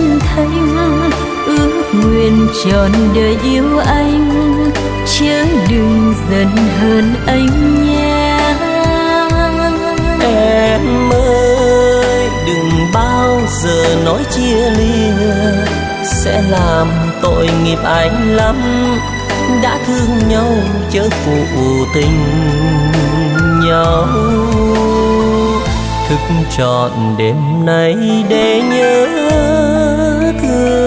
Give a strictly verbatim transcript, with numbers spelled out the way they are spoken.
thanh, ước nguyện trọn đời yêu anh, chớ đừng giận hờn anh nhé. Em ơi đừng bao giờ nói chia lìa, sẽ làm tội nghiệp anh lắm. Đã thương nhau chớ phụ tình nhau, thức trọn đêm nay để nhớ thương.